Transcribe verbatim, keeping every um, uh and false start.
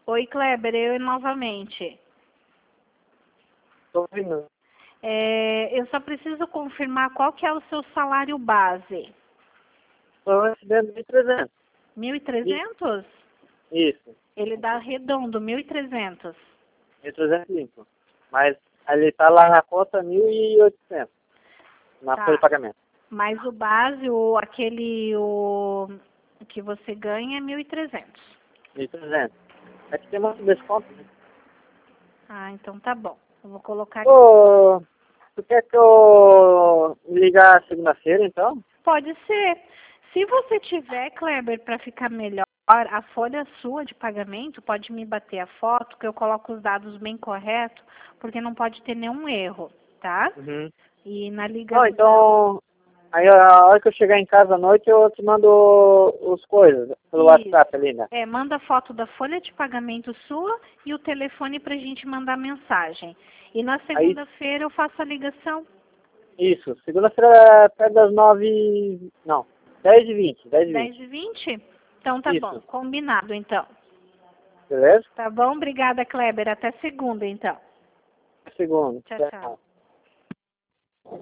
Oi, Kleber, eu novamente. Tô ouvindo. É, eu só preciso confirmar qual que é o seu salário base. Tô recebendo mil e trezentos. Mil e trezentos? Isso, Ele dá redondo, mil e trezentos. mil e trezentos limpo. Mas ele tá lá na conta mil e oitocentos. Na folha de Tá. pagamento. Mas o base, o, aquele o, que você ganha é mil e trezentos. mil e trezentos. É que tem muito desconto, né? Ah, então tá bom. Eu vou colocar aqui. Ô, tu quer que eu me ligar segunda-feira, então? Pode ser. Se você tiver, Kleber, para ficar melhor, a folha sua de pagamento, pode me bater a foto, que eu coloco os dados bem corretos, porque não pode ter nenhum erro, tá? Uhum. E na Não, ligação. então, aí a hora que eu chegar em casa à noite, eu te mando os coisas pelo Isso. WhatsApp ali, né? É, manda foto da folha de pagamento sua e o telefone pra gente mandar mensagem. E na Aí, segunda-feira eu faço a ligação. isso, segunda-feira, perto das nove, não, dez e vinte, dez e dez vinte. e vinte? Então tá bom, Isso, combinado então. beleza? Tá bom? Obrigada, Kleber. Até segunda então. Segundo, Tchau, tchau. tchau.